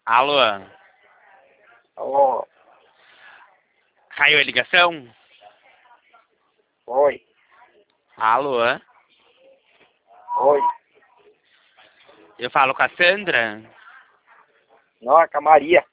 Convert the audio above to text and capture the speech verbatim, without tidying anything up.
Alô? Alô? Caiu a ligação? Oi? Alô? Oi? Eu falo com a Sandra? Não, é com a Maria.